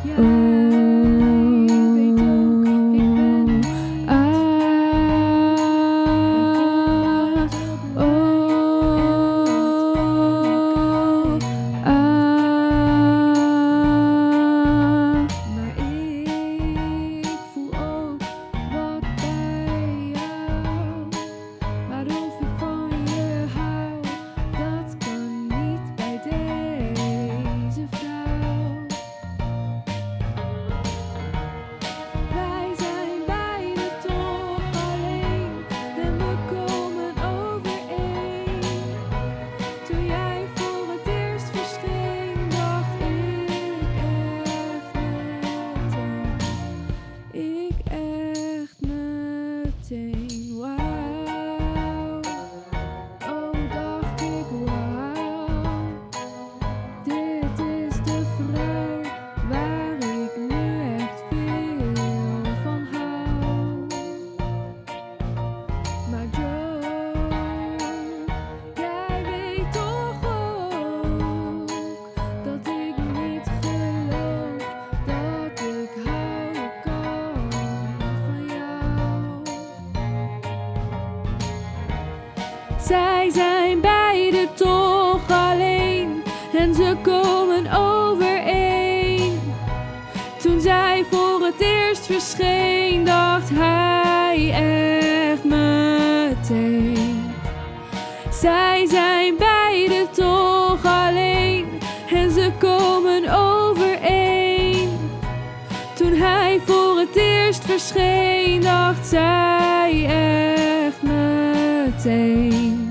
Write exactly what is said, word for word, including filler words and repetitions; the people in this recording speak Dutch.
Oh, ah, oh, ah. Maar ik voel ook wat bij jou. Maar of ik van je hou, dat kan niet bij deze vrouw. Wij zijn beiden toch alleen en we komen overeen. Toen jij voor het eerst verscheen, dacht ik echt meteen. Ik echt meteen, wauw. Oh, dacht ik, wauw. Dit is de vrouw waar ik nu echt veel van hou. Maar Joe, jij weet toch ook dat ik niet geloof dat ik houden kan van jou. Zij zijn beiden toch alleen en ze komen overeen. Toen zij voor het eerst verscheen, dacht hij echt meteen. Zij zijn beiden toch alleen en ze komen overeen. Toen hij voor het eerst verscheen, dacht zij echt meteen.